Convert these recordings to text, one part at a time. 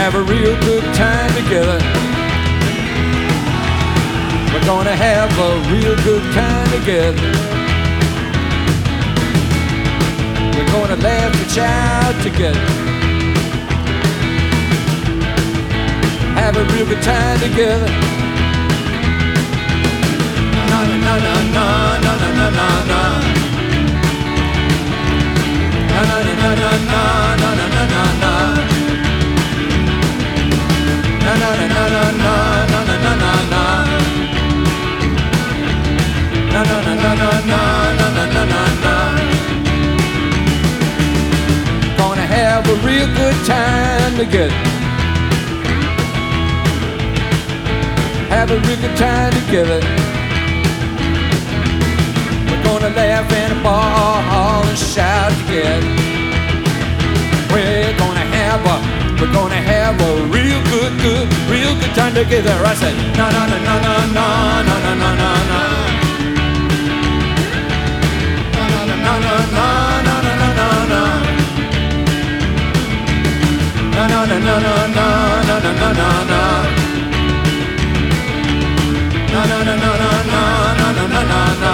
have a real good time together. We're gonna have a real good time together. We're gonna laugh and shout together. Have a real good time together. Na na na na na na na na na. Na na na na na na na na na na. Na na na na na na na na na na na. Na na na na na na na na na na. Gonna have a real good time together. Have a real good time together. We're gonna laugh and ball and shout together. We're gonna have a real good time together. I said, na na na na na na na na na na na. Na na na na na na na na na na. Na na na na na na na na na na na. Na na na na na na na na na na.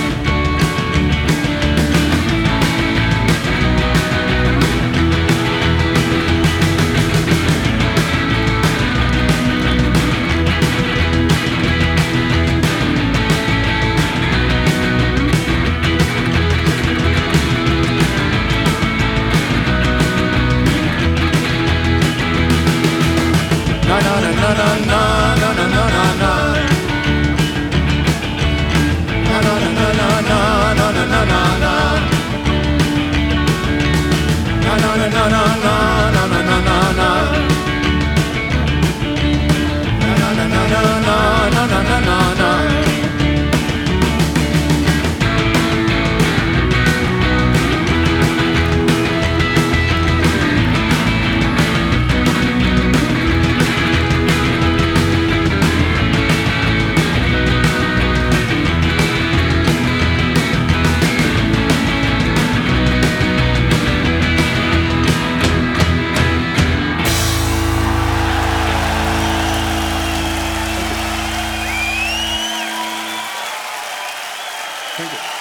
Na na na na na na na na na na. Na na na na na na na na na na na. Na na na na na na na na na na. Na na na na na na na na na. Thank you.